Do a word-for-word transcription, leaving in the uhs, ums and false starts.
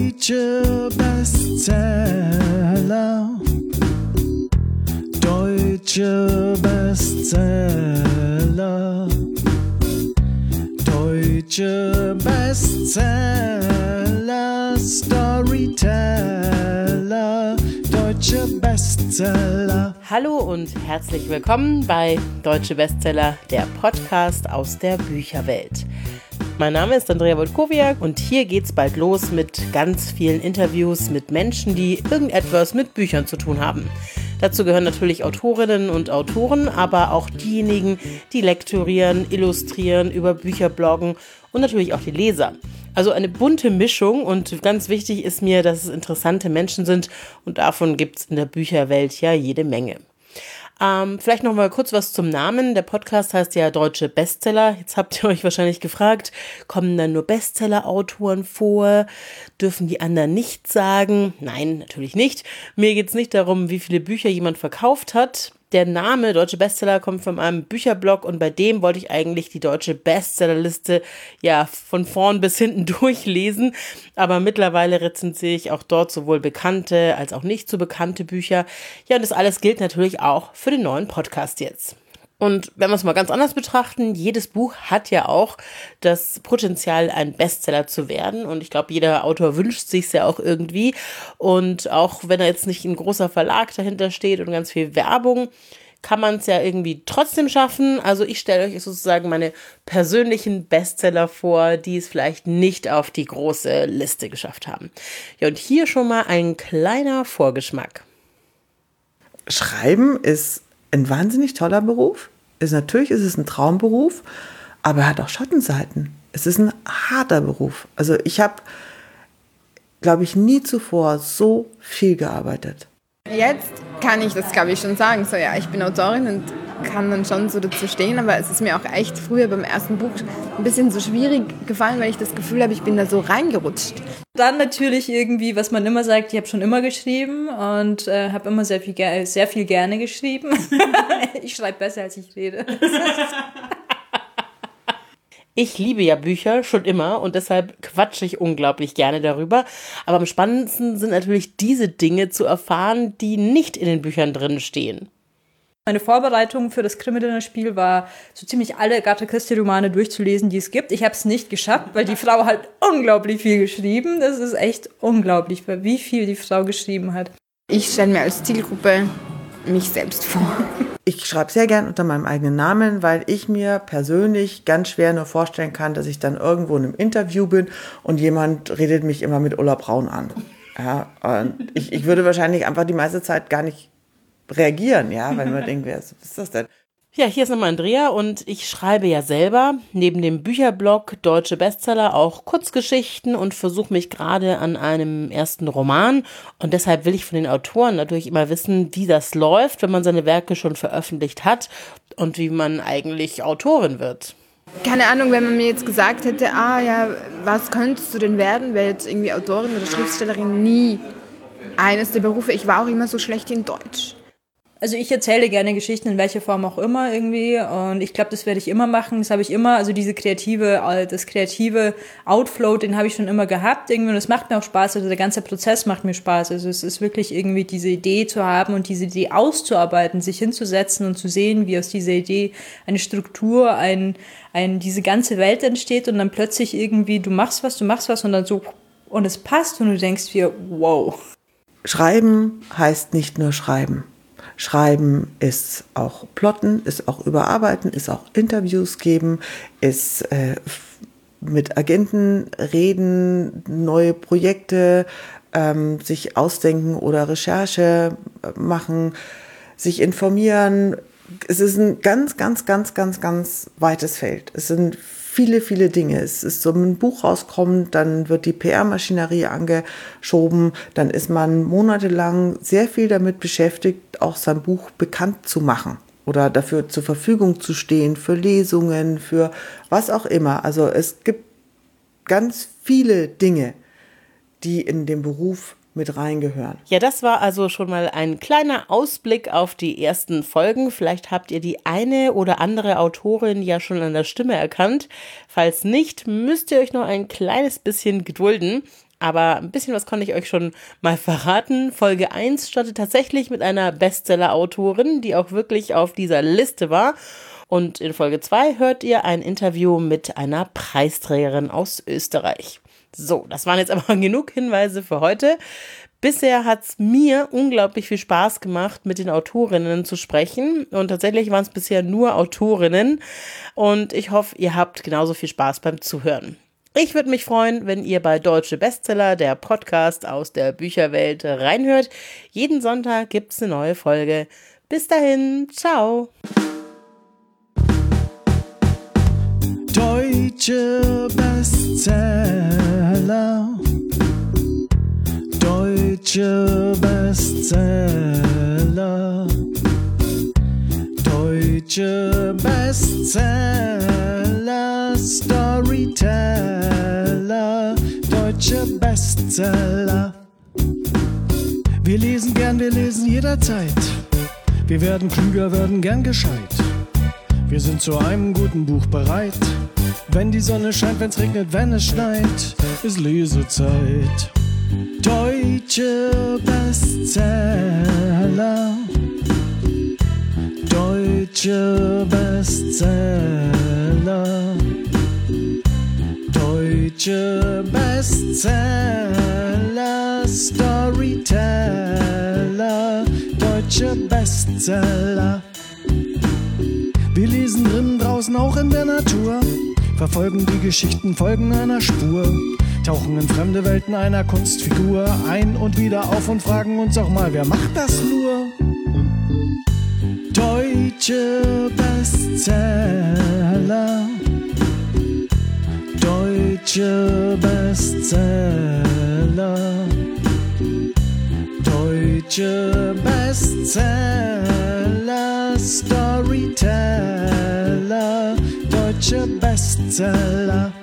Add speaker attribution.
Speaker 1: Deutsche Bestseller. Deutsche Bestseller. Deutsche Bestseller. Storyteller. Deutsche Bestseller.
Speaker 2: Hallo und herzlich willkommen bei Deutsche Bestseller, der Podcast aus der Bücherwelt. Mein Name ist Andrea Wojtkowiak und hier geht's bald los mit ganz vielen Interviews mit Menschen, die irgendetwas mit Büchern zu tun haben. Dazu gehören natürlich Autorinnen und Autoren, aber auch diejenigen, die lektorieren, illustrieren, über Bücher bloggen und natürlich auch die Leser. Also eine bunte Mischung und ganz wichtig ist mir, dass es interessante Menschen sind und davon gibt's in der Bücherwelt ja jede Menge. Ähm, vielleicht noch mal kurz was zum Namen. Der Podcast heißt ja Deutsche Bestseller. Jetzt habt ihr euch wahrscheinlich gefragt, kommen dann nur Bestseller-Autoren vor? Dürfen die anderen nichts sagen? Nein, natürlich nicht. Mir geht's nicht darum, wie viele Bücher jemand verkauft hat. Der Name Deutsche Bestseller kommt von einem Bücherblog und bei dem wollte ich eigentlich die deutsche Bestsellerliste ja von vorn bis hinten durchlesen, aber mittlerweile rezensiere ich auch dort sowohl bekannte als auch nicht so bekannte Bücher. Ja, und das alles gilt natürlich auch für den neuen Podcast jetzt. Und wenn wir es mal ganz anders betrachten, jedes Buch hat ja auch das Potenzial, ein Bestseller zu werden. Und ich glaube, jeder Autor wünscht sich es ja auch irgendwie. Und auch wenn da jetzt nicht ein großer Verlag dahinter steht und ganz viel Werbung, kann man es ja irgendwie trotzdem schaffen. Also ich stelle euch sozusagen meine persönlichen Bestseller vor, die es vielleicht nicht auf die große Liste geschafft haben. Ja, und hier schon mal ein kleiner Vorgeschmack.
Speaker 3: Schreiben ist ein wahnsinnig toller Beruf. Ist, natürlich ist es ein Traumberuf, aber er hat auch Schattenseiten. Es ist ein harter Beruf. Also ich habe, glaube ich, nie zuvor so viel gearbeitet.
Speaker 4: Jetzt kann ich das, glaube ich, schon sagen. So, ja, ich bin Autorin und kann dann schon so dazu stehen, aber es ist mir auch echt früher beim ersten Buch ein bisschen so schwierig gefallen, weil ich das Gefühl habe, ich bin da so reingerutscht.
Speaker 5: Dann natürlich irgendwie, was man immer sagt, ich habe schon immer geschrieben und äh, habe immer sehr viel, sehr viel gerne geschrieben. Ich schreibe besser, als ich rede.
Speaker 2: Ich liebe ja Bücher schon immer und deshalb quatsche ich unglaublich gerne darüber. Aber am spannendsten sind natürlich diese Dinge zu erfahren, die nicht in den Büchern drin stehen.
Speaker 5: Meine Vorbereitung für das Krimi-Dinner-Spiel war, so ziemlich alle Agatha Christie-Romane durchzulesen, die es gibt. Ich habe es nicht geschafft, weil die Frau hat unglaublich viel geschrieben. Das ist echt unglaublich, wie viel die Frau geschrieben hat.
Speaker 4: Ich stelle mir als Zielgruppe mich selbst vor.
Speaker 3: Ich schreibe sehr gern unter meinem eigenen Namen, weil ich mir persönlich ganz schwer nur vorstellen kann, dass ich dann irgendwo in einem Interview bin und jemand redet mich immer mit Ulla Braun an. Ja, und ich, ich würde wahrscheinlich einfach die meiste Zeit gar nicht reagieren, ja, weil man denkt, wer ist, was ist das denn?
Speaker 2: Ja, hier ist nochmal Andrea und ich schreibe ja selber neben dem Bücherblog Deutsche Bestseller auch Kurzgeschichten und versuche mich gerade an einem ersten Roman und deshalb will ich von den Autoren natürlich immer wissen, wie das läuft, wenn man seine Werke schon veröffentlicht hat und wie man eigentlich Autorin wird.
Speaker 4: Keine Ahnung, wenn man mir jetzt gesagt hätte, ah ja, was könntest du denn werden, wäre jetzt irgendwie Autorin oder Schriftstellerin nie eines der Berufe. Ich war auch immer so schlecht in Deutsch.
Speaker 5: Also ich erzähle gerne Geschichten in welcher Form auch immer irgendwie und ich glaube, das werde ich immer machen. Das habe ich immer, also diese kreative, das kreative Outflow, den habe ich schon immer gehabt irgendwie und das macht mir auch Spaß. Also der ganze Prozess macht mir Spaß. Also es ist wirklich irgendwie diese Idee zu haben und diese Idee auszuarbeiten, sich hinzusetzen und zu sehen, wie aus dieser Idee eine Struktur, ein, ein diese ganze Welt entsteht und dann plötzlich irgendwie du machst was, du machst was und dann so und es passt und du denkst dir, wow.
Speaker 3: Schreiben heißt nicht nur schreiben. Schreiben ist auch plotten, ist auch überarbeiten, ist auch Interviews geben, ist äh, mit Agenten reden, neue Projekte ähm, sich ausdenken oder Recherche machen, sich informieren. Es ist ein ganz, ganz, ganz, ganz, ganz weites Feld. Es sind viele, viele Dinge. Es ist so, ein Buch rauskommt, dann wird die P R-Maschinerie angeschoben, dann ist man monatelang sehr viel damit beschäftigt, auch sein Buch bekannt zu machen oder dafür zur Verfügung zu stehen, für Lesungen, für was auch immer. Also es gibt ganz viele Dinge, die in den Beruf mit reingehören.
Speaker 2: Ja, das war also schon mal ein kleiner Ausblick auf die ersten Folgen. Vielleicht habt ihr die eine oder andere Autorin ja schon an der Stimme erkannt. Falls nicht, müsst ihr euch noch ein kleines bisschen gedulden. Aber ein bisschen was konnte ich euch schon mal verraten. Folge eins startet tatsächlich mit einer Bestseller-Autorin, die auch wirklich auf dieser Liste war. Und in Folge zwei hört ihr ein Interview mit einer Preisträgerin aus Österreich. So, das waren jetzt aber genug Hinweise für heute. Bisher hat es mir unglaublich viel Spaß gemacht, mit den Autorinnen zu sprechen. Und tatsächlich waren es bisher nur Autorinnen. Und ich hoffe, ihr habt genauso viel Spaß beim Zuhören. Ich würde mich freuen, wenn ihr bei Deutsche Bestseller, der Podcast aus der Bücherwelt, reinhört. Jeden Sonntag gibt es eine neue Folge. Bis dahin, ciao.
Speaker 1: Deutsche Bestseller. Deutsche Bestseller. Deutsche Bestseller. Storyteller. Deutsche Bestseller. Wir lesen gern, wir lesen jederzeit. Wir werden klüger, werden gern gescheit. Wir sind zu einem guten Buch bereit. Wenn die Sonne scheint, wenn's regnet, wenn es schneit, ist Lesezeit. Deutsche Bestseller. Deutsche Bestseller. Deutsche Bestseller. Storyteller. Deutsche Bestseller. Wir lesen drinnen, draußen, auch in der Natur, verfolgen die Geschichten, folgen einer Spur, tauchen in fremde Welten einer Kunstfigur ein und wieder auf und fragen uns auch mal, wer macht das nur? Deutsche Bestseller. Deutsche Bestseller. Deutsche Bestseller. Storyteller. Deutsche Bestseller.